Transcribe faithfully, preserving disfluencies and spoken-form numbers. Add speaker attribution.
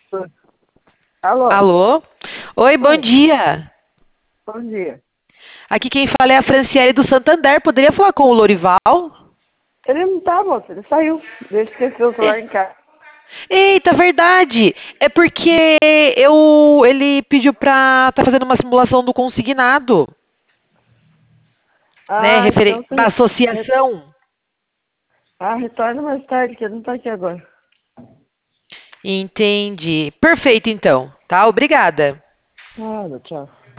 Speaker 1: Alô?
Speaker 2: Alô? Oi, bom
Speaker 1: Oi,
Speaker 2: dia.
Speaker 1: bom dia.
Speaker 2: Aqui quem fala é a Franciele do Santander. Poderia falar com o Lorival?
Speaker 1: Ele não tá, moça, ele saiu. Ele esqueceu o celular
Speaker 2: E-
Speaker 1: em casa.
Speaker 2: Eita, verdade. É porque eu, ele pediu pra estar fazendo uma simulação do consignado, né?
Speaker 1: Ah,
Speaker 2: Referen
Speaker 1: então
Speaker 2: da
Speaker 1: você... re-
Speaker 2: associação.
Speaker 1: Ah, retorna mais tarde, que ele não tá aqui agora.
Speaker 2: Entendi. Perfeito, então. Tá? Obrigada.
Speaker 1: Ah, tchau.